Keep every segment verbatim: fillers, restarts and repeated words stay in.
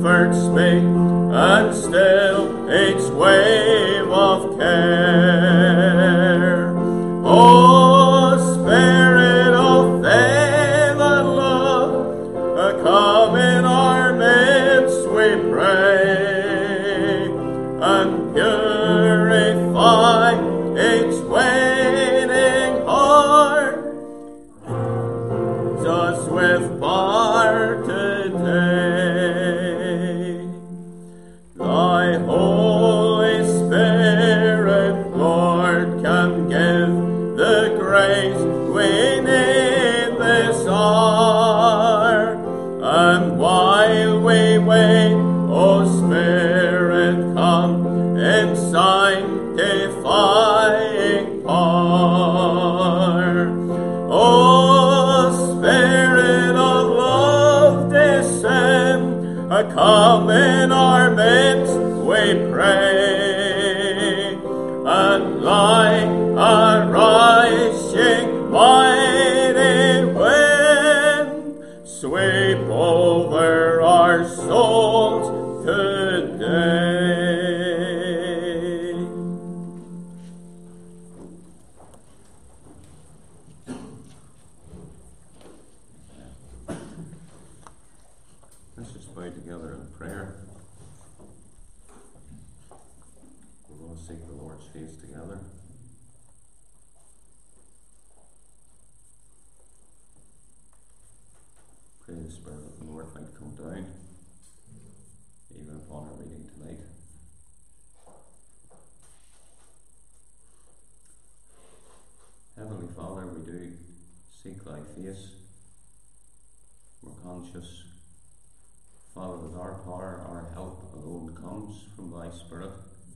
comforts me, and still each wave of care. O Spirit of faith and love, come in our midst, we pray, and purify each waiting heart, just with power today. Thy Holy Spirit, Lord, can give the grace we need this hour, and while we wait, O Spirit, come in sanctifying power. O Spirit of love, descend, come in our midst, we pray, and like a rising mighty wind, sweep over our souls today. Let's just bow together in prayer. We're going to seek the Lord's face together. Pray the Spirit of the Lord might come down, even upon our reading tonight. Heavenly Father, we do seek thy face. We're conscious, Father, that our power, our help alone comes from thy Spirit.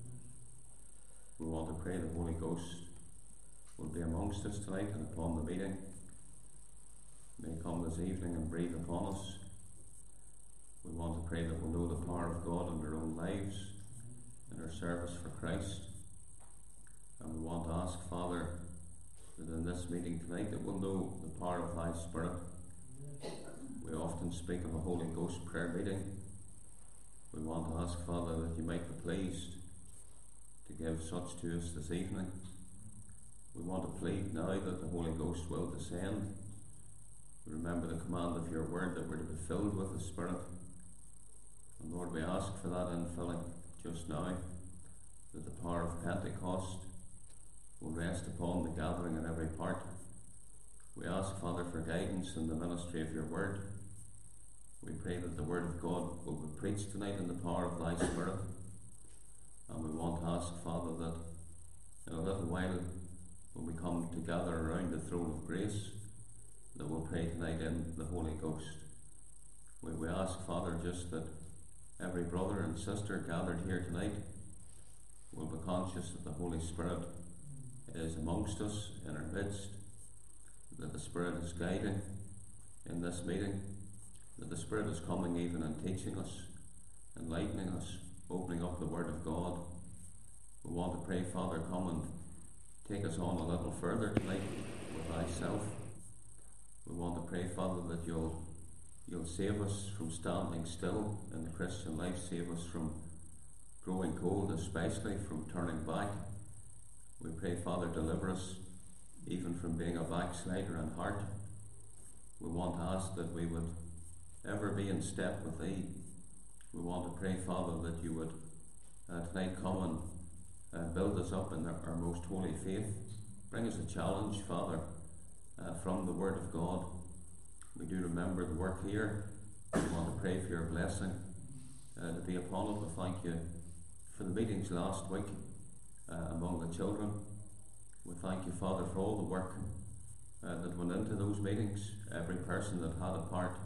We want to pray the Holy Ghost will be amongst us tonight and upon the meeting. May come this evening and breathe upon us. We want to pray that we'll know the power of God in our own lives, in our service for Christ. And we want to ask, Father, that in this meeting tonight that we'll know the power of thy Spirit. We often speak of a Holy Ghost prayer meeting. We want to ask, Father, that you might be pleased to give such to us this evening. We want to plead now that the Holy Ghost will descend. Remember the command of your word that we're to be filled with the Spirit. And Lord, we ask for that infilling just now, that the power of Pentecost will rest upon the gathering in every part. We ask, Father, for guidance in the ministry of your word. We pray that the word of God will be preached tonight in the power of thy Spirit. And we want to ask, Father, that in a little while, when we come together around the throne of grace, that we'll pray tonight in the Holy Ghost. We, we ask, Father, just that every brother and sister gathered here tonight will be conscious that the Holy Spirit is amongst us, in our midst, that the Spirit is guiding in this meeting, that the Spirit is coming even and teaching us, enlightening us, opening up the Word of God. We want to pray, Father, come and take us on a little further tonight with thyself. We want to pray, Father, that you'll you'll save us from standing still in the Christian life, save us from growing cold, especially from turning back. We pray, Father, deliver us even from being a backslider in heart. We want to ask that we would ever be in step with thee. We want to pray, Father, that you would uh, tonight come and uh, build us up in our, our most holy faith. Bring us a challenge, Father, Uh, from the Word of God. We do remember the work here. We want to pray for your blessing uh, to be upon it. We thank you for the meetings last week uh, among the children. We thank you, Father, for all the work uh, that went into those meetings, every person that had a part.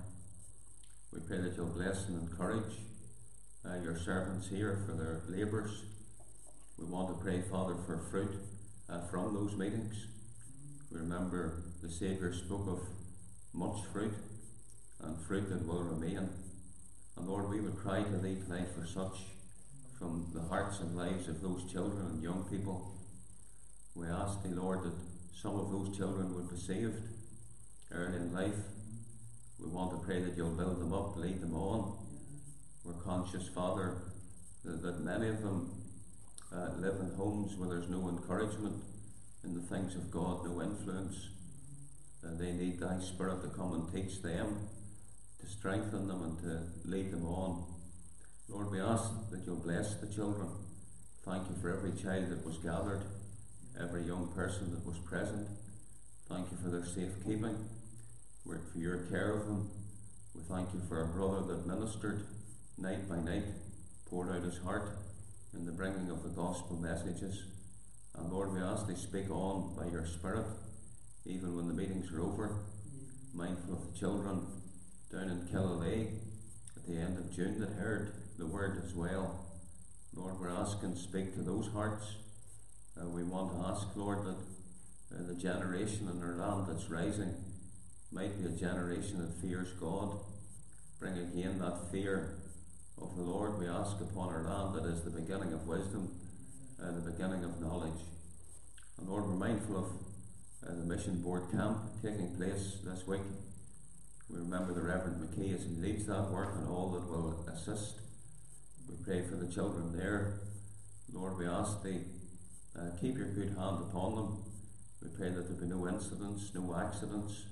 We pray that you'll bless and encourage uh, your servants here for their labours. We want to pray, Father, for fruit uh, from those meetings. We remember the Saviour spoke of much fruit and fruit that will remain. And Lord, we would cry to thee tonight for such from the hearts and lives of those children and young people. We ask thee, Lord, that some of those children would be saved early in life. We want to pray that you'll build them up, lead them on. We're conscious, Father, that, that many of them uh, live in homes where there's no encouragement in the things of God, no influence. Uh, they need thy Spirit to come and teach them, to strengthen them and to lead them on. Lord, we ask that you'll bless the children. Thank you for every child that was gathered, every young person that was present. Thank you for their safekeeping, for your care of them. We thank you for our brother that ministered night by night, poured out his heart in the bringing of the gospel messages. And Lord, we ask thee speak on by your Spirit, even when the meetings are over, mindful of the children down in Killalea at the end of June that heard the word as well. Lord, we're asking, speak to those hearts. Uh, we want to ask, Lord, that uh, the generation in our land that's rising might be a generation that fears God. Bring again that fear of the Lord, we ask, upon our land, that is the beginning of wisdom, uh, the beginning of knowledge. And Lord, we're mindful of uh, the mission board camp taking place this week. We remember the Reverend McKee as he leads that work and all that will assist. We pray for the children there. Lord, we ask thee, uh, keep your good hand upon them. We pray that there be no incidents, no accidents.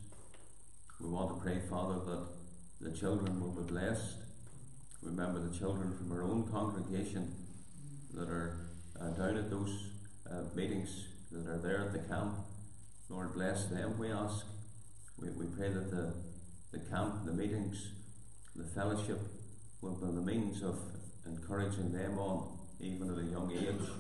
We want to pray, Father, that the children will be blessed. Remember the children from our own congregation that are uh, down at those uh, meetings, that are there at the camp. Lord, bless them, we ask. We, we pray that the, the camp, the meetings, the fellowship will be the means of encouraging them on, even at a young age,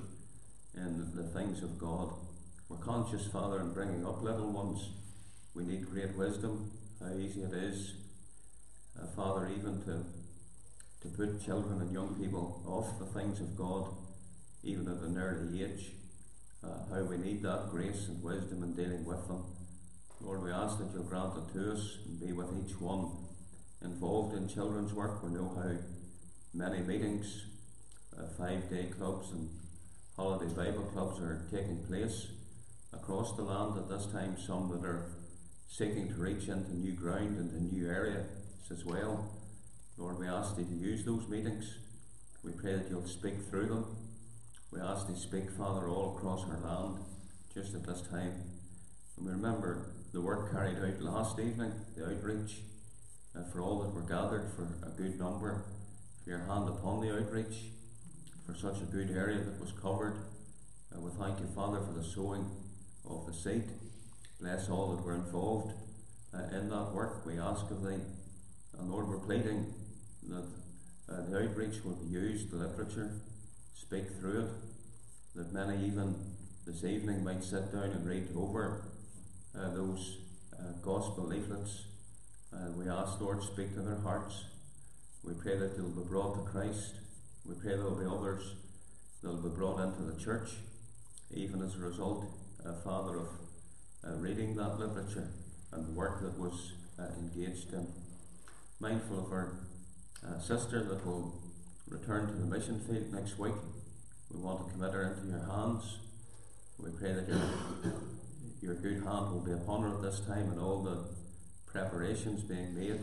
in the things of God. We're conscious, Father, in bringing up little ones. We need great wisdom, how easy it is, uh, Father, even to to put children and young people off the things of God, even at an early age. Uh, how we need that grace and wisdom in dealing with them. Lord, we ask that you'll grant it to us and be with each one involved in children's work. We know how many meetings, uh, five-day clubs and holiday Bible clubs are taking place across the land at this time, some that are seeking to reach into new ground, into new areas as well. Lord, we ask thee to use those meetings. We pray that you'll speak through them. We ask thee to speak, Father, all across our land, just at this time. And we remember the work carried out last evening, the outreach, uh, for all that were gathered, for a good number, for your hand upon the outreach, for such a good area that was covered. Uh, we thank you, Father, for the sowing of the seed. Bless all that were involved uh, in that work, we ask of thee. And Lord, we're pleading that uh, the outreach will be used, the literature, speak through it, that many even this evening might sit down and read over uh, those uh, gospel leaflets. And we ask, Lord, speak to their hearts. We pray that they'll be brought to Christ. We pray there will be others that will be brought into the church, even as a result, uh, Father, of uh, reading that literature and the work that was uh, engaged in. Mindful of our uh, sister that will return to the mission field next week. We want to commit her into your hands. We pray that your, your good hand will be upon her at this time and all the preparations being made.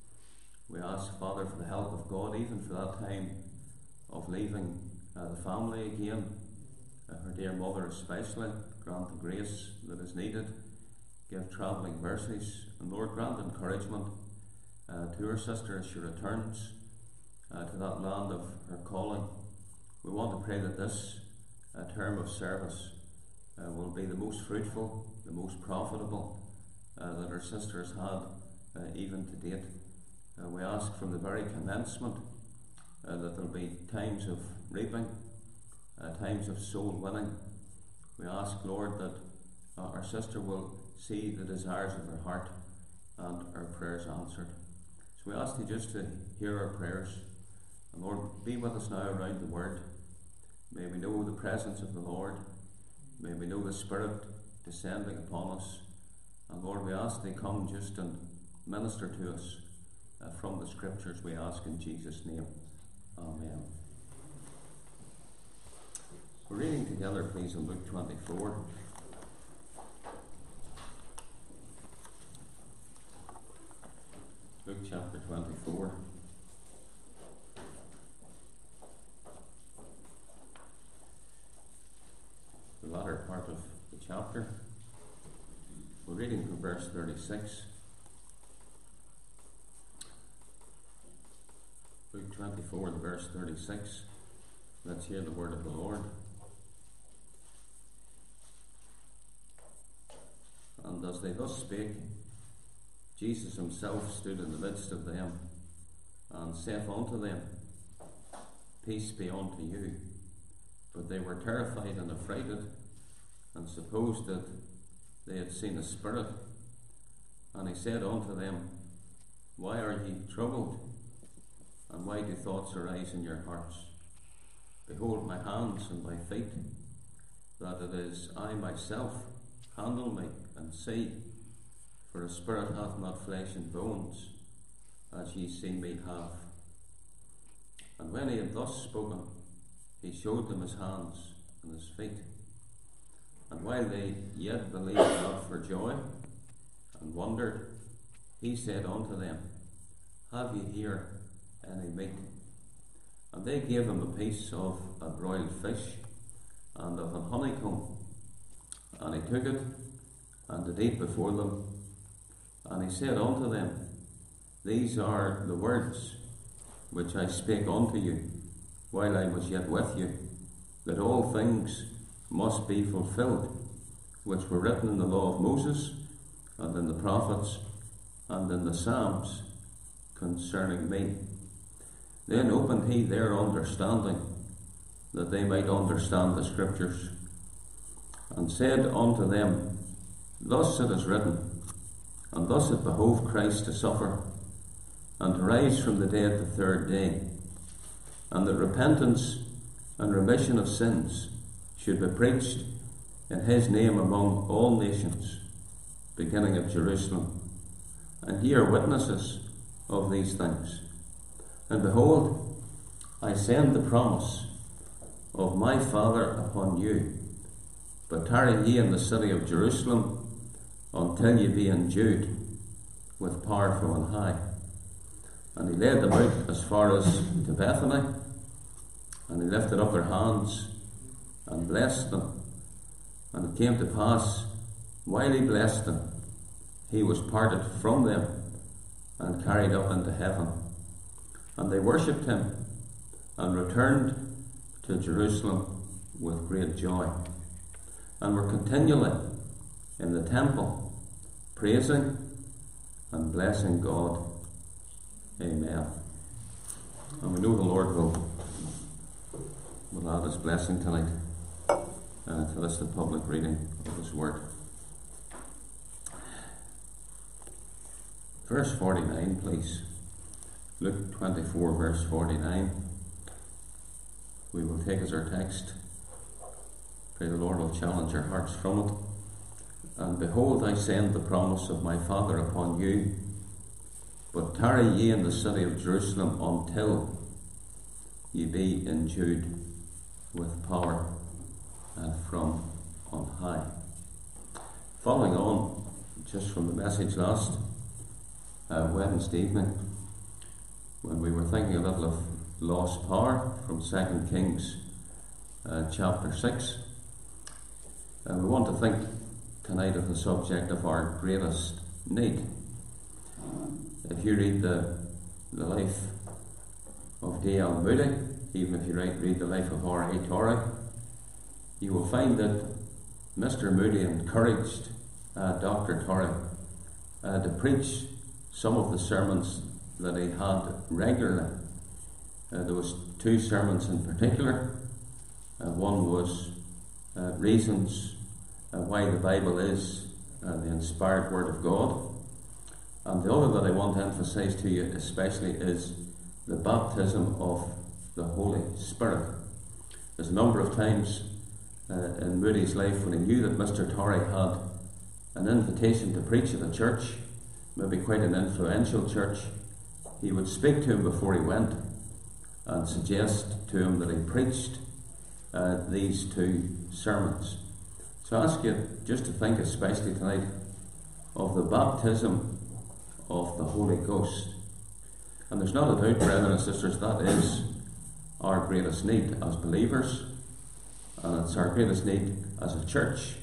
We ask, Father, for the help of God, even for that time of leaving uh, the family again. Uh, her dear mother especially, grant the grace that is needed. Give travelling mercies. And Lord, grant encouragement Uh, to her sister as she returns uh, to that land of her calling. We want to pray that this uh, term of service uh, will be the most fruitful, the most profitable uh, that our sister has had uh, even to date. Uh, we ask from the very commencement uh, that there will be times of reaping, uh, times of soul winning. We ask, Lord, that uh, our sister will see the desires of her heart and our prayers answered. So we ask thee just to hear our prayers. And Lord, be with us now around the word. May we know the presence of the Lord. May we know the Spirit descending upon us. And Lord, we ask thee come just and minister to us uh, from the Scriptures, we ask in Jesus' name. Amen. We're reading together, please, in Luke twenty-four. Luke chapter twenty-four. chapter. We're reading from verse thirty-six. Luke twenty-four, verse thirty-six. Let's hear the word of the Lord. And as they thus spake, Jesus himself stood in the midst of them, and saith unto them, Peace be unto you. But they were terrified and affrighted, and supposed that they had seen a spirit. And he said unto them, Why are ye troubled? And why do thoughts arise in your hearts? Behold my hands and my feet, that it is I myself. Handle me and see, for a spirit hath not flesh and bones, as ye see me have. And when he had thus spoken, he showed them his hands and his feet. And while they yet believed not for joy, and wondered, he said unto them, Have ye here any meat? And they gave him a piece of a broiled fish, and of an honeycomb. And he took it, and did eat before them. And he said unto them, These are the words which I spake unto you, while I was yet with you, that all things must be fulfilled, which were written in the law of Moses, and in the prophets, and in the Psalms, concerning me. Then opened he their understanding, that they might understand the Scriptures, and said unto them, Thus it is written, and thus it behoved Christ to suffer, and to rise from the dead the third day, and that repentance and remission of sins should be preached in his name among all nations, beginning at Jerusalem. And ye are witnesses of these things. And behold, I send the promise of my Father upon you. But tarry ye in the city of Jerusalem until ye be endued with power from on high. And he led them out as far as to Bethany, and he lifted up their hands and blessed them. And it came to pass, while he blessed them, he was parted from them and carried up into heaven. And they worshipped him and returned to Jerusalem with great joy, and were continually in the temple, praising and blessing God. Amen. And we know the Lord will, will add his blessing tonight uh, to this, the public reading of his word. Verse forty-nine, please. Luke twenty-four, verse forty-nine. We will take as our text. Pray the Lord will challenge our hearts from it. And behold, I send the promise of my Father upon you. But tarry ye in the city of Jerusalem until ye be endued with power and from on high. Following on, just from the message last uh, Wednesday evening, when we were thinking a little of lost power from Second Kings uh, chapter six, and uh, we want to think tonight of the subject of our greatest need. If you read the, the life of D L Moody, even if you read, read the life of R A Torrey, you will find that Mister Moody encouraged uh, Doctor Torrey uh, to preach some of the sermons that he had regularly. Uh, there was two sermons in particular. Uh, one was uh, reasons uh, why the Bible is uh, the inspired Word of God. And the other that I want to emphasize to you especially is the baptism of the Holy Spirit. There's a number of times uh, in Moody's life when he knew that Mister Torrey had an invitation to preach at a church, maybe quite an influential church, he would speak to him before he went and suggest to him that he preached uh, these two sermons. So I ask you just to think especially tonight of the baptism of the Holy Ghost. And there's not a doubt, brethren and sisters, that is our greatest need as believers, and it's our greatest need as a church,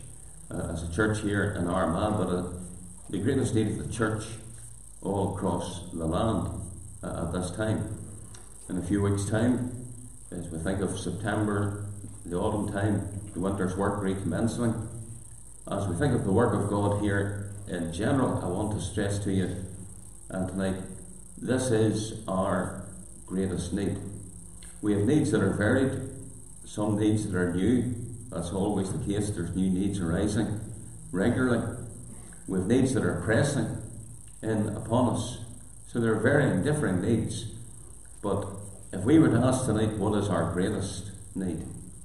uh, as a church here in Armagh, but uh, the greatest need of the church all across the land uh, at this time. In a few weeks' time, as we think of September, the autumn time, the winter's work recommencing, as we think of the work of God here in general, I want to stress to you uh, tonight, this is our greatest need. We have needs that are varied, some needs that are new. That's always the case. There's new needs arising regularly. We have needs that are pressing in upon us. So there are varying, differing needs. But if we were to ask tonight, what is our greatest need?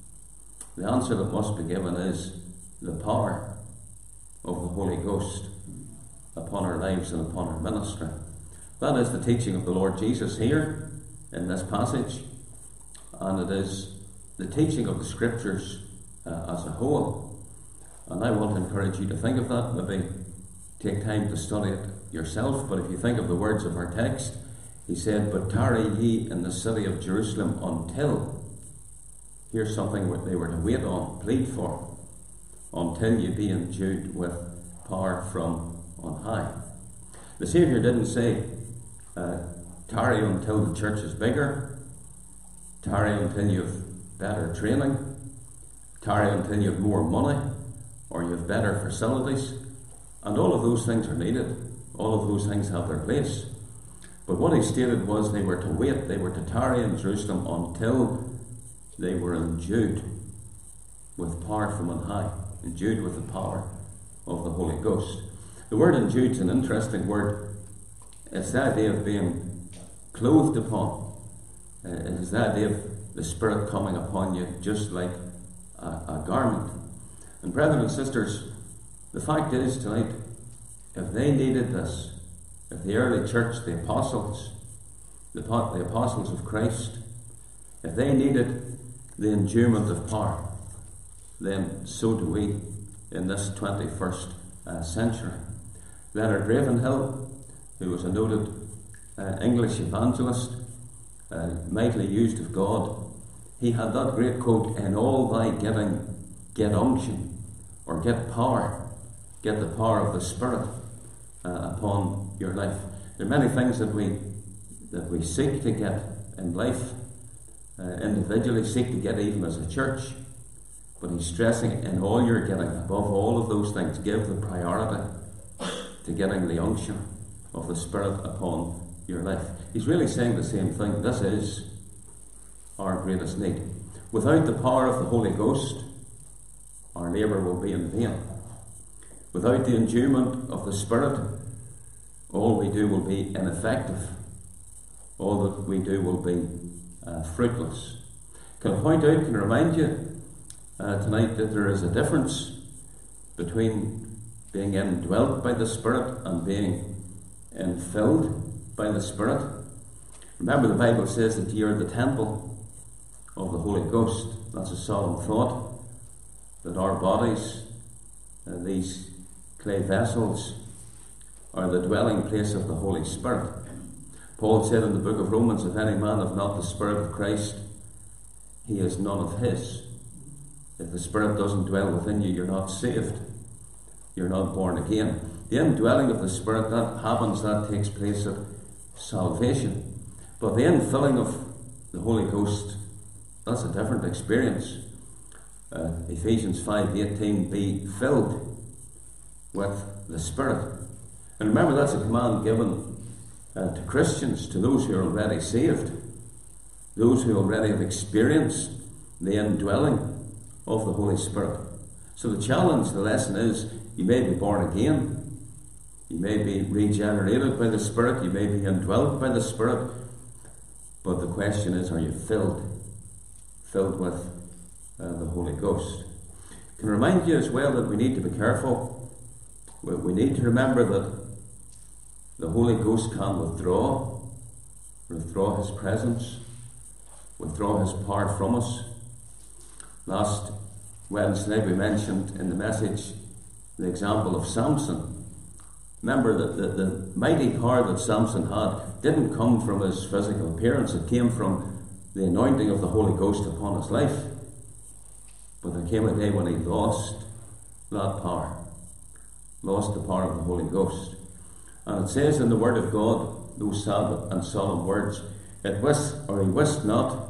The answer that must be given is the power of the Holy Ghost upon our lives and upon our ministry. That is the teaching of the Lord Jesus here in this passage, and it is the teaching of the Scriptures uh, as a whole. And I want to encourage you to think of that, maybe take time to study it yourself. But if you think of the words of our text, he said, "But tarry ye in the city of Jerusalem until," here's something that they were to wait on, plead for, "until ye be endued with power from on high." The Saviour didn't say, uh, tarry until the church is bigger, tarry until you've better training, tarry until you've more money, or you've better facilities. And all of those things are needed. All of those things have their place. But what he stated was they were to wait, they were to tarry in Jerusalem until they were endued with power from on high, endued with the power of the Holy Ghost. The word endued is an interesting word. It's the idea of being clothed upon. Uh, it is the idea of the Spirit coming upon you just like a, a garment. And brethren and sisters, the fact is tonight, if they needed this, if the early church, the apostles, the, the apostles of Christ, if they needed the enduement of power, then so do we in this twenty-first uh, century. Leonard Ravenhill, who was a noted uh, English evangelist, uh, mightily used of God, he had that great quote, "In all thy getting, get unction," or get power, get the power of the Spirit uh, upon your life. There are many things that we that we seek to get in life, uh, individually seek to get even as a church, but he's stressing, in all you're getting, above all of those things, give the priority to getting the unction of the Spirit upon your life. He's really saying the same thing. This is our greatest need. Without the power of the Holy Ghost, our labour will be in vain. Without the enduement of the Spirit, all we do will be ineffective. All that we do will be uh, fruitless. Can I point out, can I remind you uh, tonight that there is a difference between being indwelt by the Spirit and being infilled by the Spirit. Remember, the Bible says that you are the temple of the Holy Ghost. That's a solemn thought, that our bodies, uh, these clay vessels, are the dwelling place of the Holy Spirit. Paul said in the book of Romans, if any man have not the Spirit of Christ, he is none of his. If the Spirit doesn't dwell within you, you're not saved. You're not born again. The indwelling of the Spirit, that happens, that takes place at salvation. But the infilling of the Holy Ghost, that's a different experience. Uh, Ephesians five eighteen, be filled with the Spirit. And remember, that's a command given uh, to Christians, to those who are already saved, those who already have experienced the indwelling of the Holy Spirit. So the challenge, the lesson is, you may be born again, you may be regenerated by the Spirit, you may be indwelt by the Spirit, but the question is, are you filled? Filled with uh, the Holy Ghost. I can remind you as well that we need to be careful. We, we need to remember that the Holy Ghost can withdraw, withdraw his presence, withdraw his power from us. Last Wednesday we mentioned in the message the example of Samson. Remember that the, the mighty power that Samson had didn't come from his physical appearance, it came from the anointing of the Holy Ghost upon his life. But there came a day when he lost that power, lost the power of the Holy Ghost. And it says in the Word of God, those sad and solemn words, it wist, or he wist not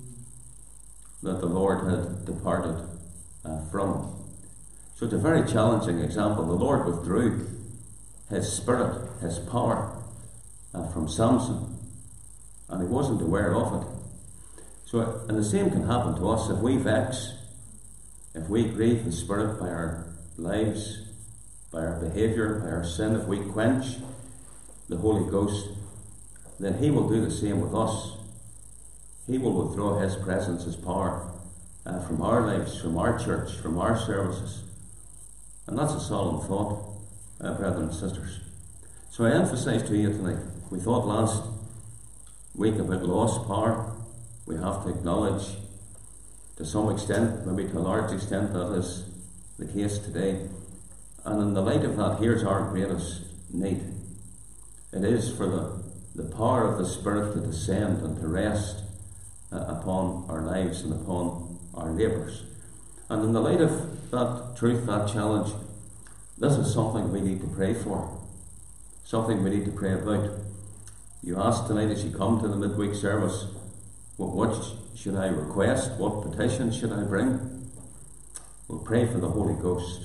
that the Lord had departed uh, from him. So it's a very challenging example. The Lord withdrew his spirit, his power uh, from Samson, and he wasn't aware of it. So, and the same can happen to us if we vex, if we grieve the Spirit by our lives, by our behaviour, by our sin, if we quench the Holy Ghost, then he will do the same with us. He will withdraw his presence, his power uh, from our lives, from our church, from our services. And that's a solemn thought, uh, brethren and sisters. So I emphasise to you tonight, we thought last week about lost power. We have to acknowledge, to some extent, maybe to a large extent, that is the case today. And in the light of that, here's our greatest need. It is for the, the power of the Spirit to descend and to rest uh, upon our lives and upon our labours. And in the light of that truth, that challenge, this is something we need to pray for. Something we need to pray about. You ask tonight as you come to the midweek service, what, what should I request? What petition should I bring? We'll pray for the Holy Ghost.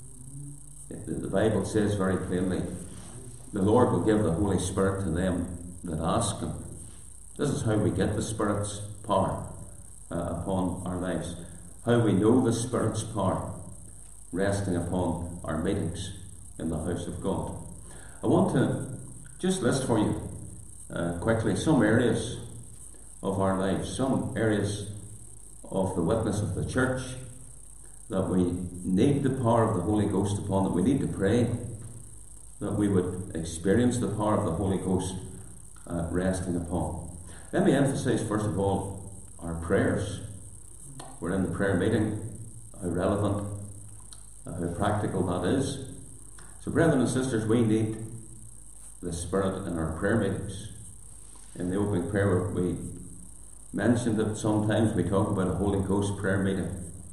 The Bible says very plainly, the Lord will give the Holy Spirit to them that ask Him. This is how we get the Spirit's power uh, upon our lives. How we know the Spirit's power resting upon our meetings in the house of God. I want to just list for you uh, quickly some areas of our lives, some areas of the witness of the church that we need the power of the Holy Ghost upon, that we need to pray that we would experience the power of the Holy Ghost uh, resting upon. Let me emphasize first of all our prayers. We're in the prayer meeting, how relevant, uh, how practical that is. So brethren and sisters, we need the Spirit in our prayer meetings. In the opening prayer we mentioned that sometimes we talk about a Holy Ghost prayer meeting.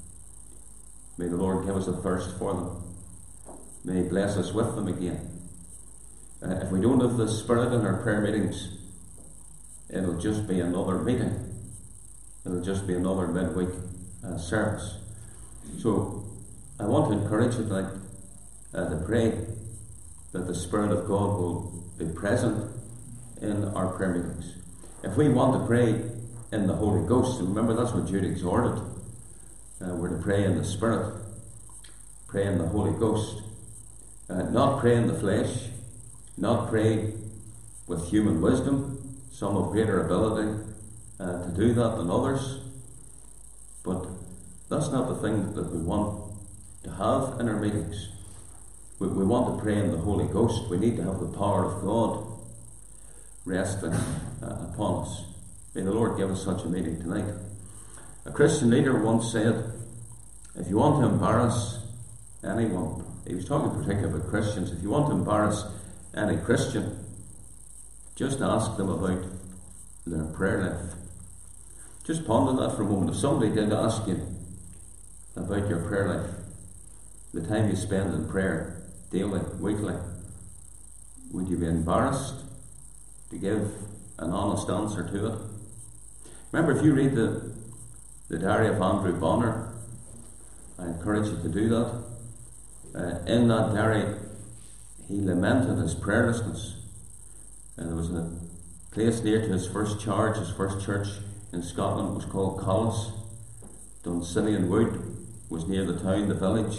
May the Lord give us a thirst for them. May He bless us with them again. Uh, if we don't have the Spirit in our prayer meetings, it'll just be another meeting. It'll just be another midweek uh, service. So I want to encourage you tonight uh, to pray that the Spirit of God will be present in our prayer meetings. If we want to pray in the Holy Ghost, and remember that's what Jude exhorted, uh, we're to pray in the Spirit, pray in the Holy Ghost, uh, not pray in the flesh, not pray with human wisdom, some of greater ability uh, to do that than others, but that's not the thing that we want to have in our meetings. We, we want to pray in the Holy Ghost. We need to have the power of God resting uh, upon us. May the Lord give us such a meeting tonight. A Christian leader once said, if you want to embarrass anyone, he was talking particularly about Christians, if you want to embarrass any Christian, just ask them about their prayer life. Just ponder that for a moment. If somebody did ask you about your prayer life, the time you spend in prayer, daily, weekly, would you be embarrassed to give an honest answer to it? Remember, if you read the, the diary of Andrew Bonner, I encourage you to do that. Uh, in that diary, he lamented his prayerlessness. And there was a place near to his first charge, his first church in Scotland was called Collis. Dunsinian Wood was near the town, the village.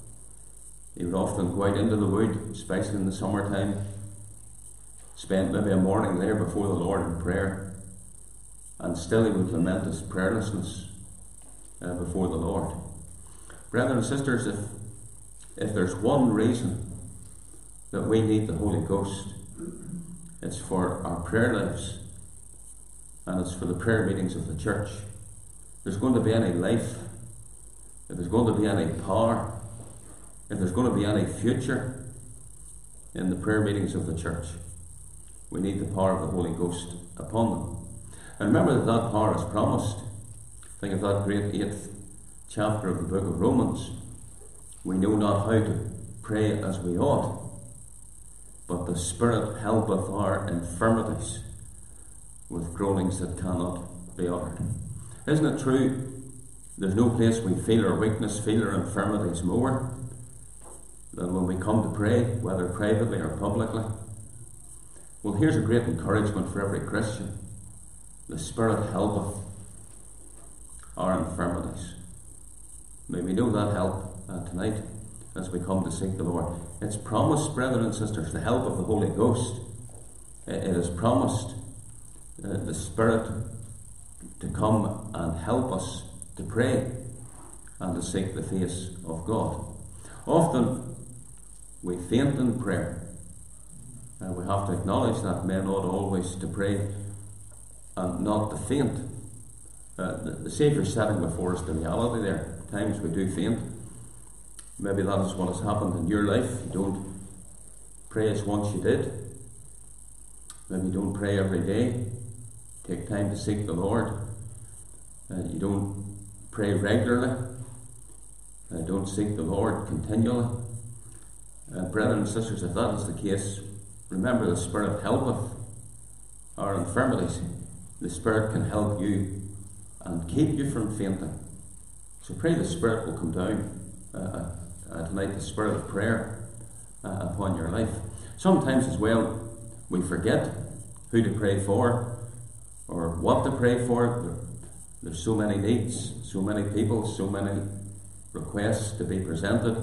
He would often go out into the wood, especially in the summertime, spend maybe a morning there before the Lord in prayer, and still he would lament his prayerlessness uh, before the Lord. Brethren and sisters, if, if there's one reason that we need the Holy Ghost, it's for our prayer lives, and it's for the prayer meetings of the church. If there's going to be any life, if there's going to be any power, if there's going to be any future in the prayer meetings of the church, we need the power of the Holy Ghost upon them. And remember that that power is promised. Think of that great eighth chapter of the book of Romans, we know not how to pray as we ought, but the Spirit helpeth our infirmities with groanings that cannot be uttered. Isn't it true? There's no place we feel our weakness, feel our infirmities more than when we come to pray, whether privately or publicly. Well, here's a great encouragement for every Christian. The Spirit helpeth our infirmities. May we know that help uh, tonight as we come to seek the Lord. It's promised, brethren and sisters, the help of the Holy Ghost. It is promised uh, the Spirit to come and help us to pray and to seek the face of God. Often we faint in prayer, and we have to acknowledge that men ought always to pray and not to faint. Uh, the, the Saviour setting before us the reality there. At times we do faint. Maybe that is what has happened in your life. You don't pray as once you did. Maybe you don't pray every day. Take time to seek the Lord. Uh, you don't pray regularly. Uh, don't seek the Lord continually. Uh, brethren and sisters, if that is the case, remember the Spirit helpeth our infirmities. The Spirit can help you and keep you from fainting. So pray the Spirit will come down uh, uh, tonight, the Spirit of prayer uh, upon your life. Sometimes as well, we forget who to pray for or what to pray for. There's so many needs, so many people, so many requests to be presented,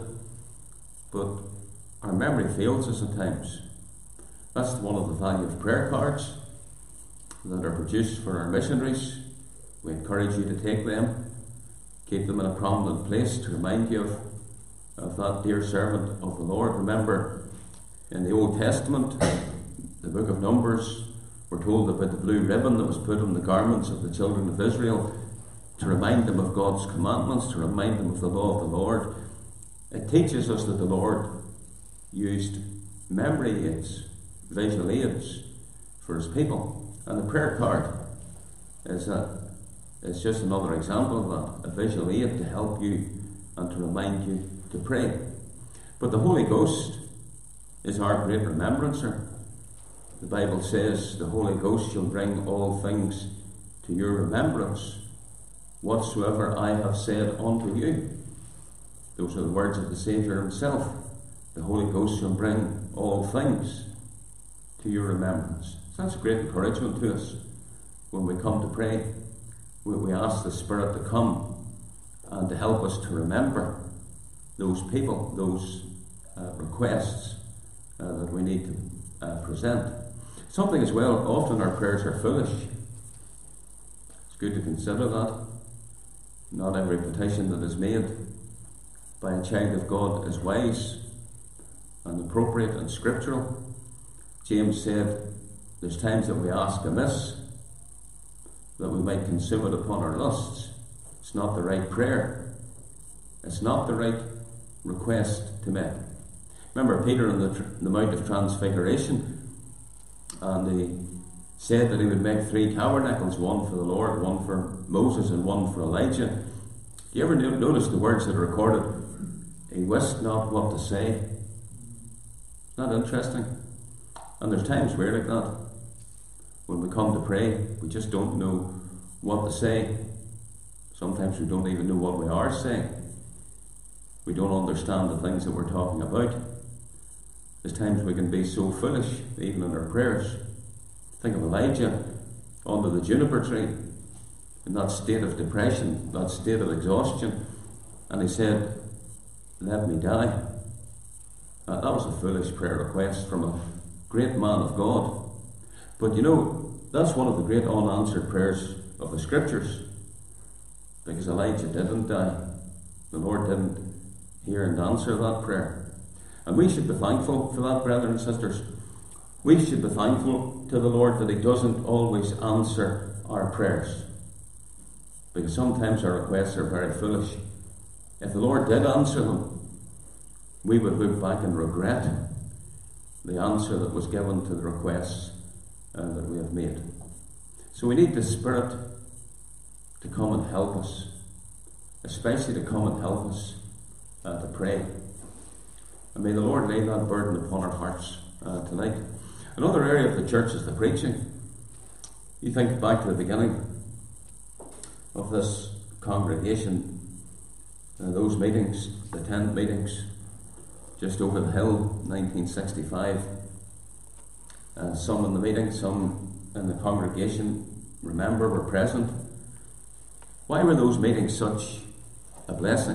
but our memory fails us at times. That's one of the value of prayer cards that are produced for our missionaries. We encourage you to take them, keep them in a prominent place to remind you of, of that dear servant of the Lord. Remember, in the Old Testament, the book of Numbers, we're told about the blue ribbon that was put on the garments of the children of Israel to remind them of God's commandments, to remind them of the law of the Lord. It teaches us that the Lord used memory aids, visual aids for his people. And the prayer card is, a, is just another example of that, a visual aid to help you and to remind you to pray. But the Holy Ghost is our great remembrancer. The Bible says the Holy Ghost shall bring all things to your remembrance, whatsoever I have said unto you. Those are the words of the Saviour himself. The Holy Ghost shall bring all things to your remembrance. So that's a great encouragement to us. When we come to pray, we, we ask the Spirit to come and to help us to remember those people, those uh, requests uh, that we need to uh, present. Something as well, often our prayers are foolish. It's good to consider that. Not every petition that is made by a child of God is wise and appropriate and scriptural. James said, there's times that we ask amiss, that we might consume it upon our lusts. It's not the right prayer. It's not the right request to make. Remember Peter on the, tr- the Mount of Transfiguration, and he said that he would make three tabernacles, one for the Lord, one for Moses, and one for Elijah. Do you ever no- notice the words that are recorded? He wist not what to say. Isn't that interesting? And there's times we're like that. When we come to pray, we just don't know what to say. Sometimes we don't even know what we are saying. We don't understand the things that we're talking about. There's times we can be so foolish, even in our prayers. Think of Elijah under the juniper tree, in that state of depression, that state of exhaustion, and he said, let me die. Uh, that was a foolish prayer request from a great man of God. But you know, that's one of the great unanswered prayers of the Scriptures, because Elijah didn't die. The Lord didn't hear and answer that prayer. And we should be thankful for that, brethren and sisters. We should be thankful to the Lord that he doesn't always answer our prayers, because sometimes our requests are very foolish. If the Lord did answer them, we would look back and regret the answer that was given to the requests uh, that we have made. So we need the Spirit to come and help us, especially to come and help us uh, to pray. And may the Lord lay that burden upon our hearts uh, tonight. Another area of the church is the preaching. You think back to the beginning of this congregation, uh, those meetings, the tent meetings, just over the hill, nineteen sixty-five. Uh, some in the meeting, some in the congregation, remember, were present. Why were those meetings such a blessing?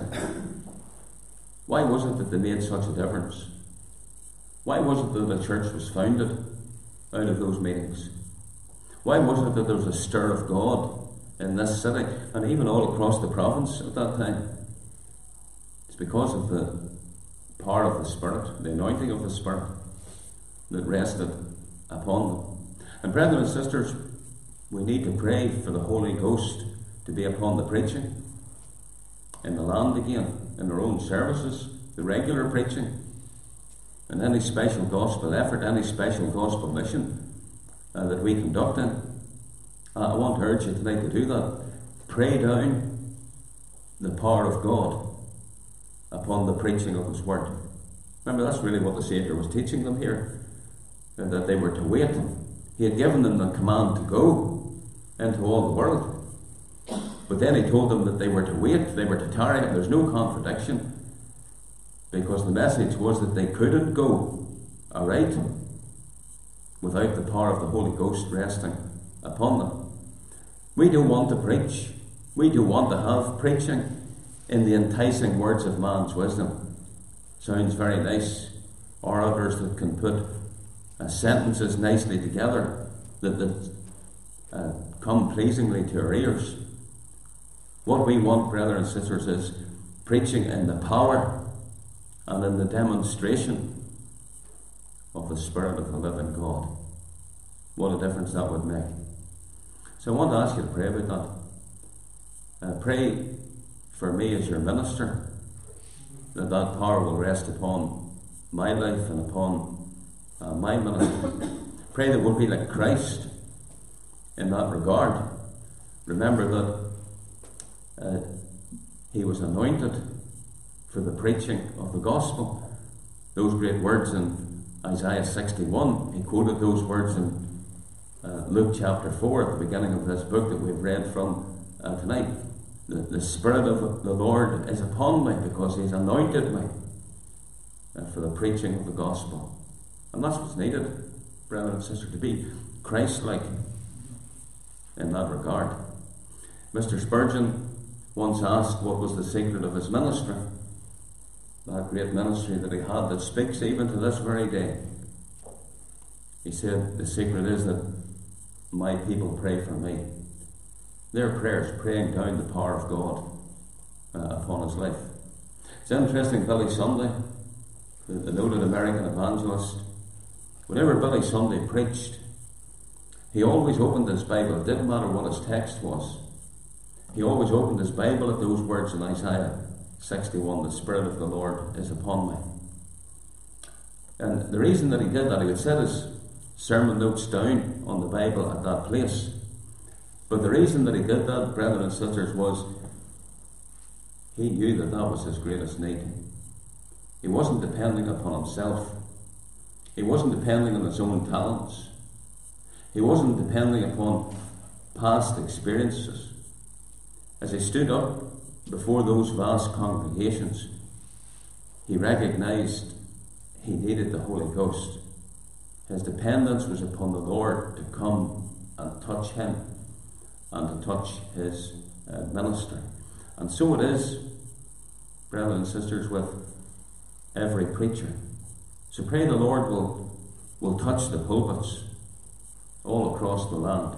Why was it that they made such a difference? Why was it that the church was founded out of those meetings? Why was it that there was a stir of God in this city and even all across the province at that time? It's because of the power of the Spirit, the anointing of the Spirit that rested upon them. And brethren and sisters, we need to pray for the Holy Ghost to be upon the preaching in the land again, in our own services, the regular preaching, and any special gospel effort, any special gospel mission uh, that we conduct in. Uh, I want to urge you tonight to do that. Pray down the power of God upon the preaching of His Word. Remember, that's really what the Saviour was teaching them here, and that they were to wait. He had given them the command to go into all the world. But then He told them that they were to wait, they were to tarry. There's no contradiction, because the message was that they couldn't go aright without the power of the Holy Ghost resting upon them. We do want to preach. We do want to have preaching in the enticing words of man's wisdom. Sounds very nice. Orators that can put uh, sentences nicely together that, that uh, come pleasingly to our ears. What we want, brothers and sisters, is preaching in the power and in the demonstration of the Spirit of the living God. What a difference that would make. So I want to ask you to pray about that. Uh, pray for me as your minister, that that power will rest upon my life and upon uh, my ministry. Pray that we'll be like Christ in that regard. Remember that Uh, he was anointed for the preaching of the gospel. Those great words in Isaiah sixty-one, he quoted those words in uh, Luke chapter four at the beginning of this book that we've read from uh, tonight. The, the Spirit of the Lord is upon me because He's anointed me uh, for the preaching of the gospel. And that's what's needed, brother and sister, to be Christ-like in that regard. Mister Spurgeon once asked what was the secret of his ministry, that great ministry that he had that speaks even to this very day. He said, the secret is that my people pray for me. Their prayers praying down the power of God uh, upon his life. It's interesting, Billy Sunday, the, the noted American evangelist, whenever Billy Sunday preached, he always opened his Bible. It didn't matter what his text was. He always opened his Bible at those words in Isaiah sixty-one, the Spirit of the Lord is upon me. And the reason that he did that, he would set his sermon notes down on the Bible at that place. But the reason that he did that, brethren and sisters, was he knew that that was his greatest need. He wasn't depending upon himself. He wasn't depending on his own talents. He wasn't depending upon past experiences. As he stood up before those vast congregations, he recognized he needed the Holy Ghost. His dependence was upon the Lord to come and touch him and to touch his uh, ministry. And so it is, brothers and sisters, with every preacher. So pray the Lord will, will touch the pulpits all across the land.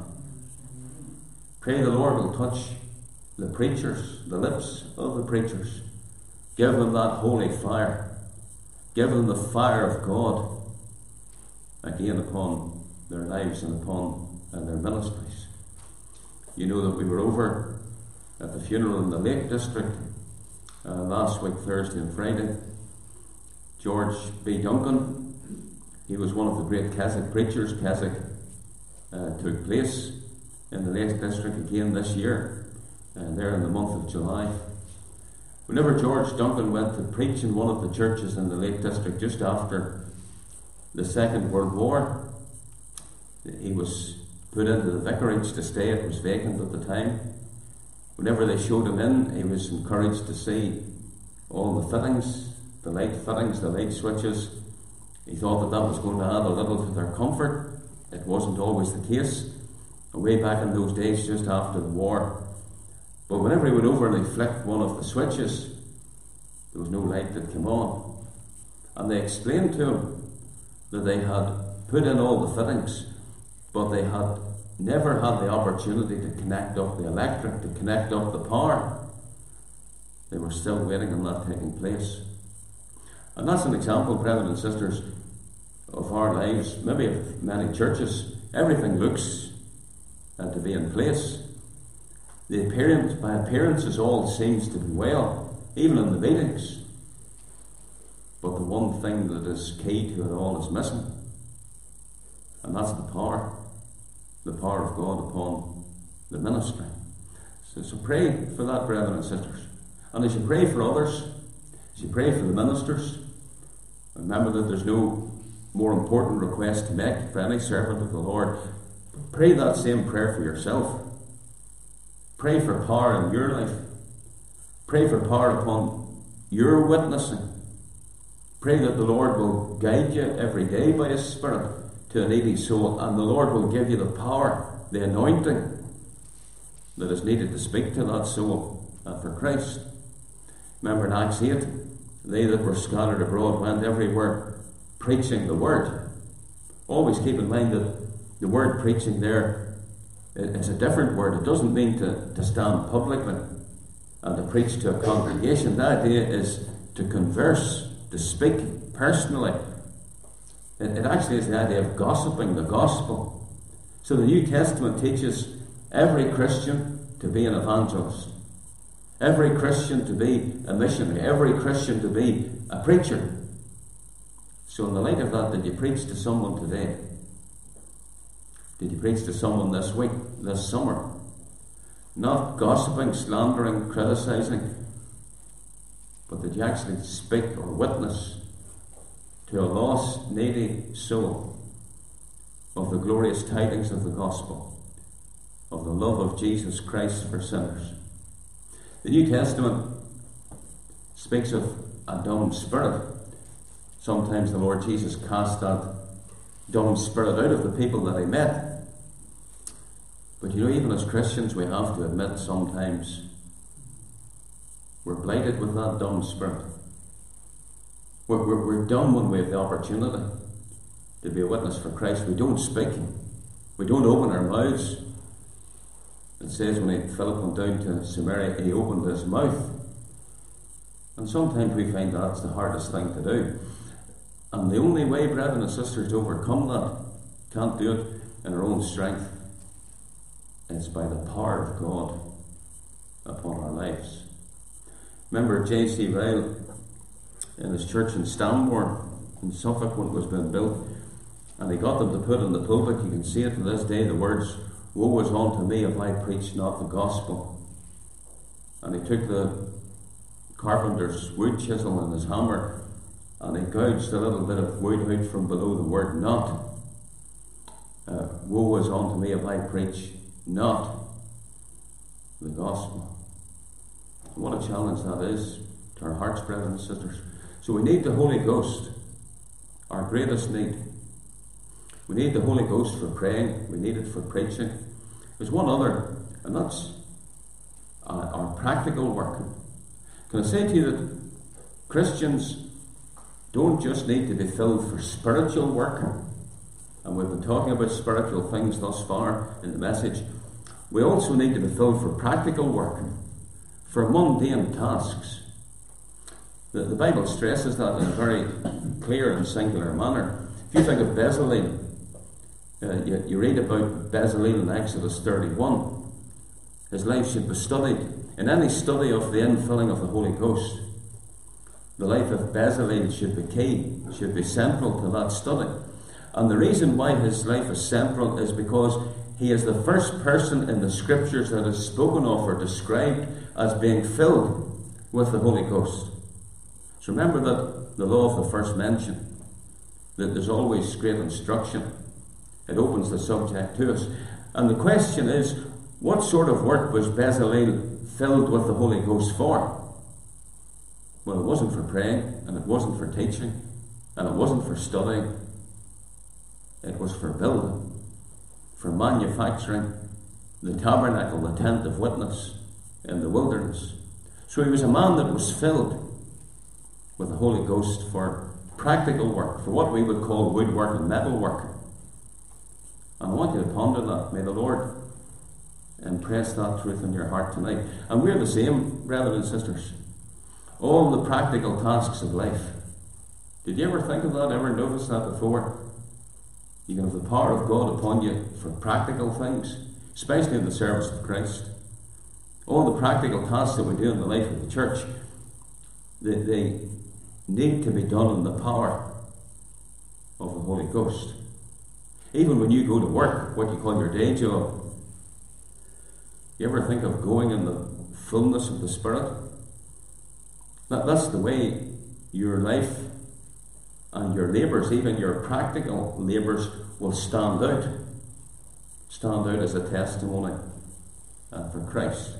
Pray the Lord will touch the preachers, the lips of the preachers. Give them that holy fire. Give them the fire of God again upon their lives and upon uh, their ministries. You know that we were over at the funeral in the Lake District uh, last week, Thursday and Friday. George B. Duncan, he was one of the great Keswick preachers. Keswick uh, took place in the Lake District again this year. Uh, there in the month of July. Whenever George Duncan went to preach in one of the churches in the Lake District just after the Second World War, he was put into the vicarage to stay. It was vacant at the time. Whenever they showed him in, he was encouraged to see all the fittings, the light fittings, the light switches. He thought that that was going to add a little to their comfort. It wasn't always the case. Way back in those days, just after the war. But whenever he would over and he flicked one of the switches, there was no light that came on. And they explained to him that they had put in all the fittings, but they had never had the opportunity to connect up the electric, to connect up the power. They were still waiting on that taking place. And that's an example, brethren and sisters, of our lives, maybe of many churches. Everything looks uh, to be in place. The appearance, by appearances, all seems to be well, even in the meetings. But the one thing that is key to it all is missing. And that's the power. The power of God upon the ministry. So, so pray for that, brethren and sisters. And as you pray for others, as you pray for the ministers, remember that there's no more important request to make for any servant of the Lord. Pray that same prayer for yourself. Pray for power in your life. Pray for power upon your witnessing. Pray that the Lord will guide you every day by His Spirit to a needy soul, and the Lord will give you the power, the anointing that is needed to speak to that soul and for Christ. Remember in Acts eight, they that were scattered abroad went everywhere preaching the word. Always keep in mind that the word preaching there, it's a different word. It doesn't mean to, to stand publicly and to preach to a congregation. The idea is to converse, to speak personally. It, it actually is the idea of gossiping the gospel. So the New Testament teaches every Christian to be an evangelist, every Christian to be a missionary, every Christian to be a preacher. So in the light of that, did you preach to someone today? Did you preach to someone this week, this summer? Not gossiping, slandering, criticizing, but did you actually speak or witness to a lost, needy soul of the glorious tidings of the gospel, of the love of Jesus Christ for sinners? The New Testament speaks of a dumb spirit. Sometimes the Lord Jesus cast that dumb spirit out of the people that He met. But you know, even as Christians, we have to admit sometimes we're blighted with that dumb spirit. We're, we're, we're dumb when we have the opportunity to be a witness for Christ. We don't speak. We don't open our mouths. It says when Philip went down to Samaria, he opened his mouth. And sometimes we find that's the hardest thing to do. And the only way, brethren and sisters, to overcome that, can't do it in our own strength, is by the power of God upon our lives. Remember J C Ryle in his church in Stanmore in Suffolk when it was being built, and he got them to put in the pulpit, you can see it to this day, the words, "Woe is unto me if I preach not the gospel." And he took the carpenter's wood chisel and his hammer, and he gouged a little bit of wood out from below the word "not." Uh, Woe is unto me if I preach not the gospel. What a challenge that is to our hearts, brothers and sisters. So we need the Holy Ghost, our greatest need. We need the Holy Ghost for praying. We need it for preaching. There's one other, and that's our, our practical work. Can I say to you that Christians don't just need to be filled for spiritual work, and we've been talking about spiritual things thus far in the message. We also need to be filled for practical work, for mundane tasks. The, the Bible stresses that in a very clear and singular manner. If you think of Bezalel, uh, you, you read about Bezalel in Exodus thirty-one. His life should be studied. In any study of the infilling of the Holy Ghost, the life of Bezalel should be key, should be central to that study. And the reason why his life is central is because he is the first person in the scriptures that is spoken of or described as being filled with the Holy Ghost. So remember that the law of the first mention, that there's always great instruction. It opens the subject to us. And the question is, what sort of work was Bezalel filled with the Holy Ghost for? Well, it wasn't for praying, and it wasn't for teaching, and it wasn't for studying. It was for building, for manufacturing the tabernacle, the tent of witness in the wilderness. So he was a man that was filled with the Holy Ghost for practical work, for what we would call woodwork and metalwork. And I want you to ponder that. May the Lord impress that truth in your heart tonight. And we're the same, brothers and sisters. All the practical tasks of life. Did you ever think of that? Ever notice that before? You can have the power of God upon you for practical things, especially in the service of Christ. All the practical tasks that we do in the life of the church, they, they need to be done in the power of the Holy Ghost. Even when you go to work, what you call your day job, you ever think of going in the fullness of the Spirit? That, that's the way your life and your labours, even your practical labours, will stand out. Stand out as a testimony uh, for Christ.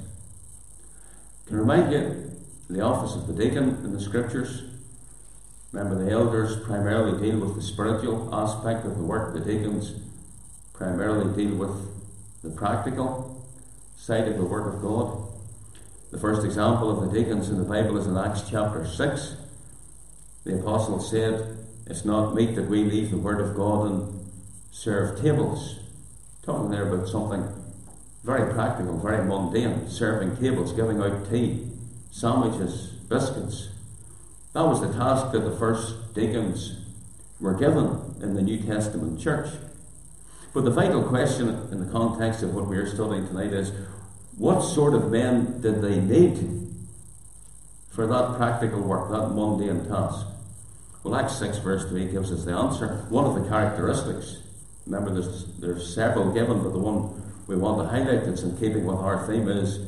Can I remind you the office of the deacon in the Scriptures? Remember, the elders primarily deal with the spiritual aspect of the work. The deacons primarily deal with the practical side of the work of God. The first example of the deacons in the Bible is in Acts chapter six. The apostle said, "It's not meet that we leave the word of God and serve tables." Talking there about something very practical, very mundane, serving tables, giving out tea, sandwiches, biscuits. That was the task that the first deacons were given in the New Testament church. But the vital question in the context of what we are studying tonight is, what sort of men did they need for that practical work, that mundane task? Well, Acts six verse three gives us the answer. One of the characteristics, remember there's, there's several given, but the one we want to highlight that's in keeping with our theme is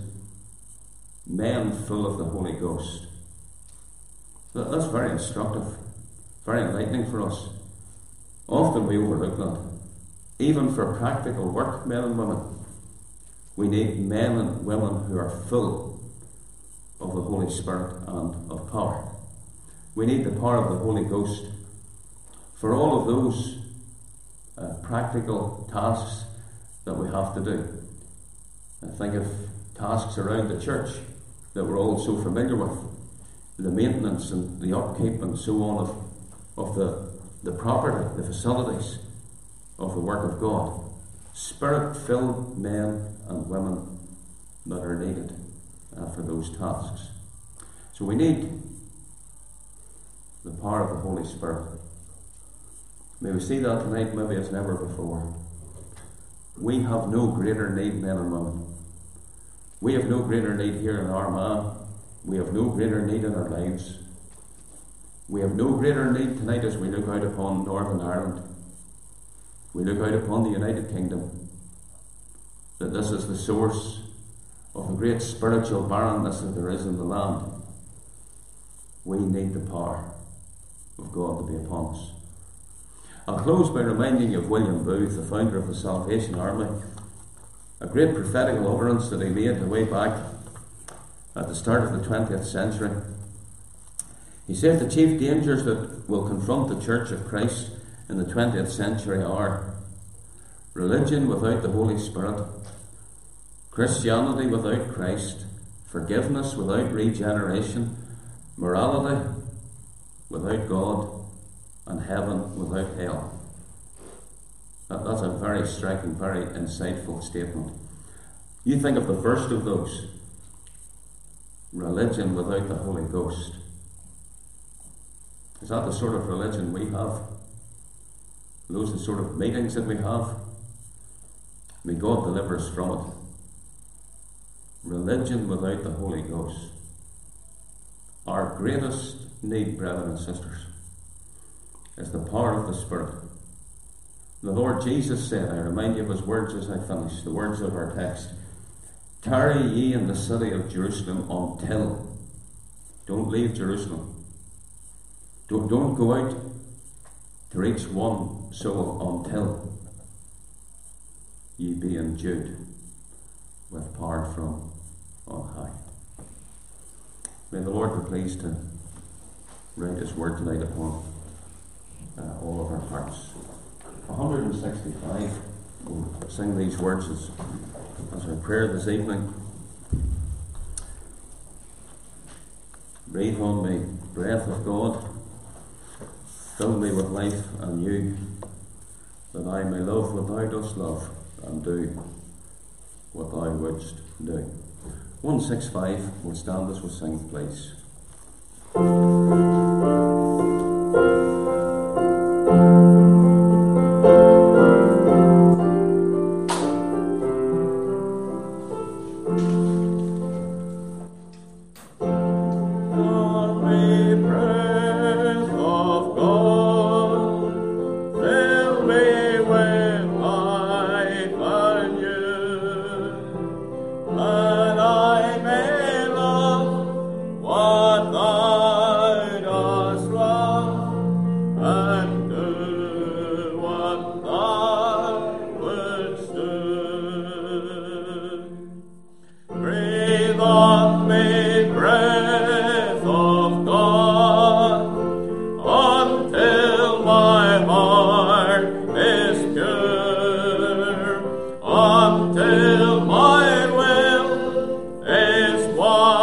men full of the Holy Ghost. That's very instructive, very enlightening for us. Often we overlook that. Even for practical work, men and women, we need men and women who are full of the Holy Spirit and of power. We need the power of the Holy Ghost for all of those uh, practical tasks that we have to do. I think of tasks around the church that we're all so familiar with. The maintenance and the upkeep and so on of, of the, the property, the facilities of the work of God. Spirit-filled men and women that are needed uh, for those tasks. So we need the power of the Holy Spirit. May we see that tonight maybe as never before. We have no greater need, men and women. We have no greater need here in Armagh. We have no greater need in our lives. We have no greater need tonight as we look out upon Northern Ireland. We look out upon the United Kingdom, that this is the source of the great spiritual barrenness that there is in the land. We need the power of God to be upon us. I'll close by reminding you of William Booth, the founder of the Salvation Army, a great prophetical utterance that he made way back at the start of the twentieth century. He said the chief dangers that will confront the Church of Christ in the twentieth century are religion without the Holy Spirit, Christianity without Christ, forgiveness without regeneration, morality without God, and heaven without hell. That, that's a very striking, very insightful statement. You think of the first of those, religion without the Holy Ghost. Is that the sort of religion we have? Are those the sort of meetings that we have? May God deliver us from it. Religion without the Holy Ghost. Our greatest need, brethren and sisters, is the power of the Spirit. The Lord Jesus said, I remind you of his words as I finish, the words of our text, tarry ye in the city of Jerusalem until Don't leave Jerusalem. Don't, don't go out to reach one soul until ye be endued with power from on high. May the Lord be pleased to write his word tonight upon uh, all of our hearts. one sixty-five, we'll sing these words as, as our prayer this evening. Breathe on me, breath of God, fill me with life anew, that I may love what thou dost love, and do what thou wouldst do. one sixty-five, we'll stand as we sing, please. Until my will is one.